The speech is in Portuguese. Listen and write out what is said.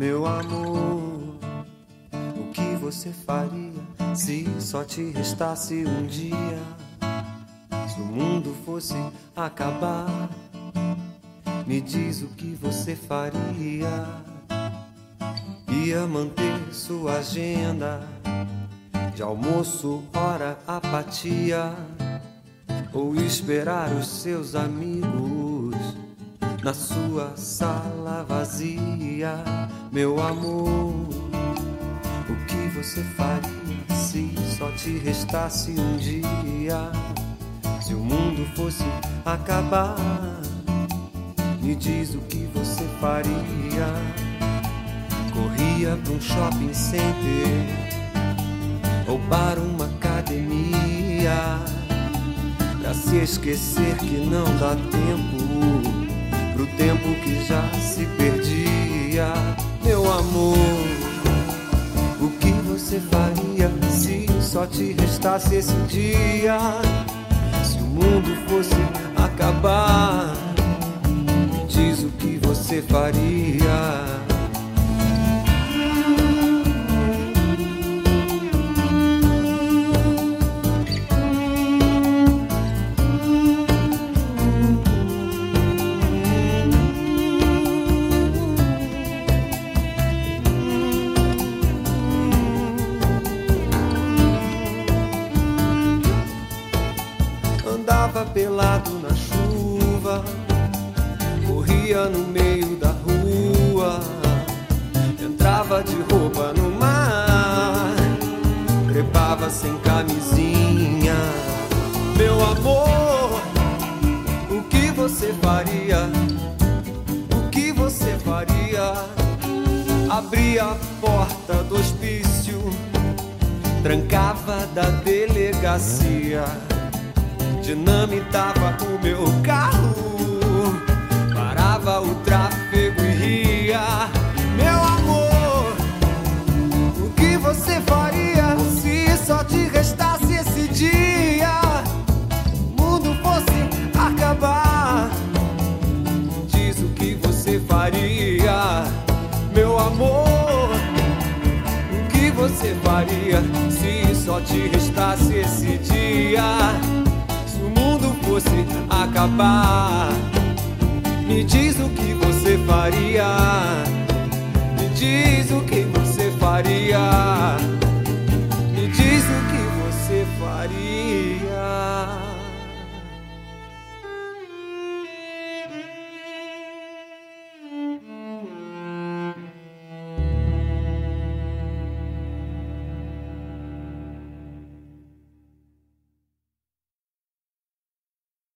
Meu amor, o que você faria se só te restasse um dia? Se o mundo fosse acabar, me diz o que você faria. Ia manter sua agenda de almoço, hora, apatia, ou esperar os seus amigos na sua sala vazia? Meu amor, o que você faria se só te restasse um dia? Se o mundo fosse acabar, me diz o que você faria. Corria pra um shopping center ou para uma academia, pra se esquecer que não dá tempo pro tempo que já se perdia. Meu amor, o que você faria se só te restasse esse dia? Se o mundo fosse acabar, me diz o que você faria. Andava pelado na chuva, corria no meio da rua, entrava de roupa no mar, trepava sem camisinha. Meu amor, o que você faria? O que você faria? Abria a porta do hospício, trancava da delegacia, dinamitava o meu carro, parava o tráfego e ria. Meu amor, o que você faria se só te restasse esse dia? O mundo fosse acabar, diz o que você faria. Meu amor, o que você faria se só te restasse esse dia? Fosse acabar, me diz o que você faria. Me diz o que você faria. Me diz o que você faria.